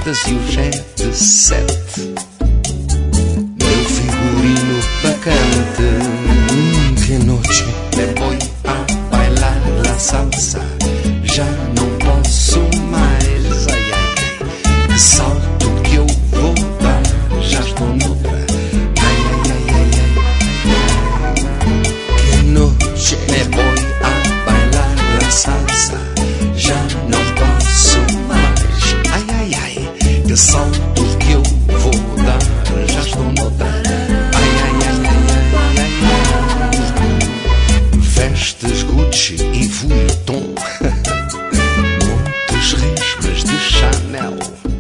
festas e o jet set. Meu figurino vacante. Que noche. Me voy a bailar la salsa. Já não posso mais. Ai, ai, ai. Que salto que eu vou dar. Já estou noutra. Ai, ai, ai, ai, ai, ai. Que noche. Me voy a bailar la salsa. Já não posso mais. Ai, ai, ai. Que salto que eu vou dar. Já estou noutra. Ai, ai, ai, ai, ai, ai. Vestes Gucci e Vuitton. Montes resmas de Chanel.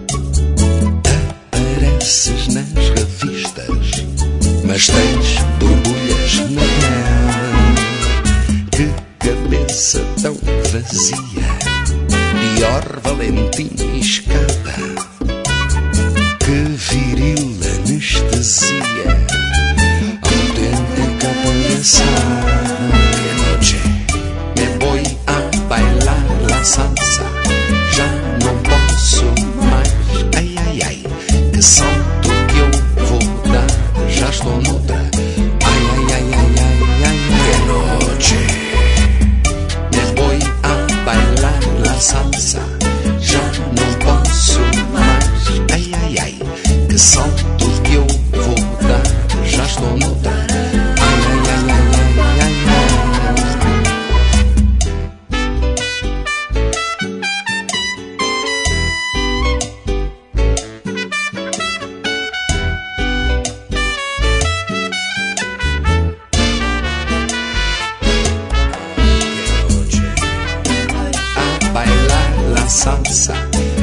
Apareces nas revistas, mas tens borbulhas na pele. Que cabeça tão vazia. Dior, Valentim e Escada. Que viril anestesia. Autêntica palhaçada. Que noche. Me voy a bailar la salsa. Já não posso mais. Ai, ai, ai. Que salto que eu vou dar. Já estou noutra. Ai, ai, ai, ai, ai, ai. Que noche. Me voy a bailar la salsa. Já não posso mais. Ai, ai, ai. Que salto que eu vou dar. Já estou noutra. Ai, ai, ai, ai, ai, ai, ai. A bailar la salsa.